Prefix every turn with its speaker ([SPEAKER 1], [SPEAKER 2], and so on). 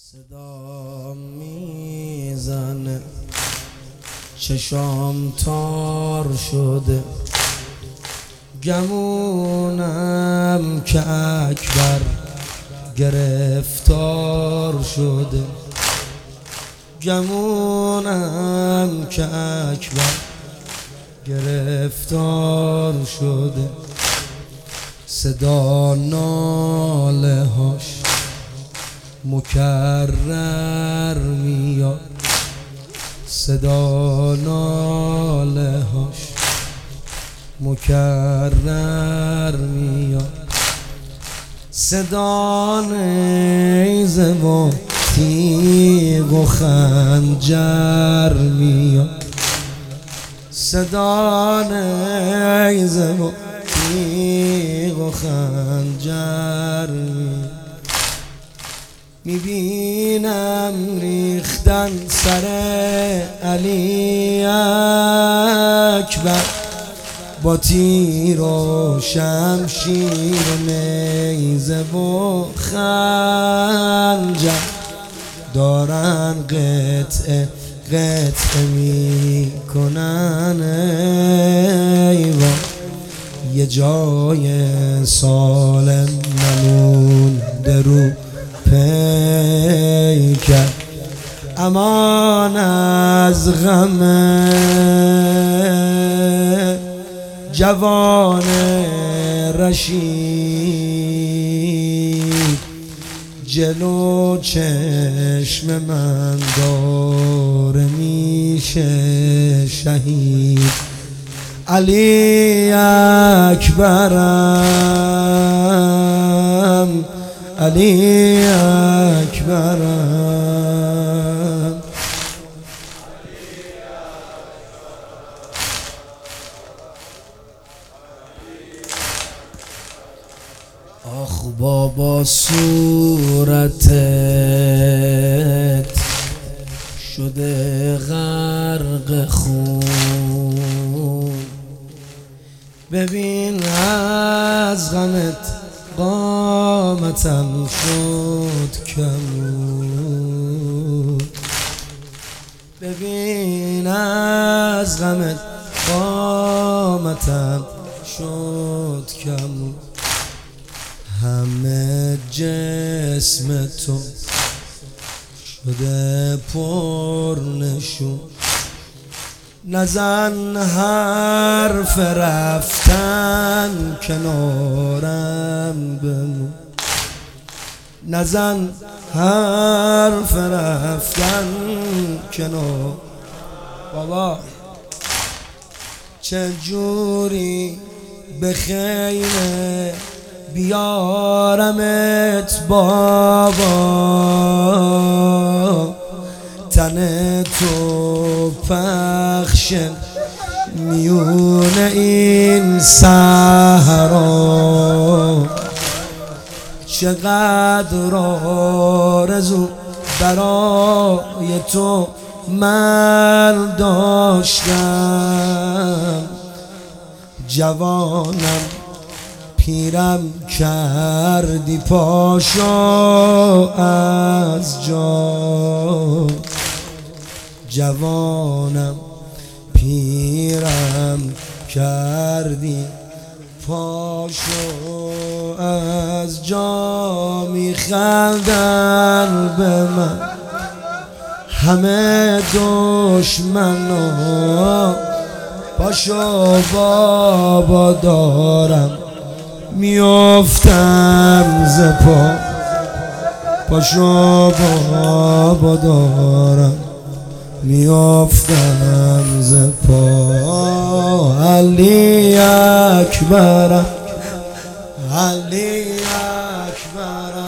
[SPEAKER 1] صدا میزنه چشام تار شده، گمونم که اکبر گرفتار شده، گمونم که اکبر گرفتار شده. صدا ناله هاش مکرر میاد، صدا ناله هاش مکرر میاد، صدا نیزه و تیغ و خنجر میاد، صدا نیزه و تیغ و خنجر میاد. میبینم ریختن سر علی اکبر با تیر و شمشیر و نیزه و خنجر، دارن قطعه قطعه میکنن ایوان، یه جای سالم نمونده رو پیکر. امان از غم جوان رشید، جلو چشم من داره میشه شهید. علی اکبرم، علی اکبرم. آخ بابا صورتت شده غرق خون، ببین از غمت قامتم شد کمون، ببین از غمت قامتم شد کمون. همه جسم تو شده پر نشون، نزن حرف رفتن کنارم بمون، نزن حرف رفتن کنار. بابا چجوری به خیمه بیارمت بابا، تن تو پخش میون این صحرا، چقدر آرزو برای تو من داشتم. جوانم پیرم کردی پاشو از جا، جوانم پیرم کردی پاشو از جا. میخندن به من همه دشمنا، پاشو بابا دارم میافتم ز پا، پاشو بابا دارم میافتم ز پا. علی اکبرم، علی اکبرم.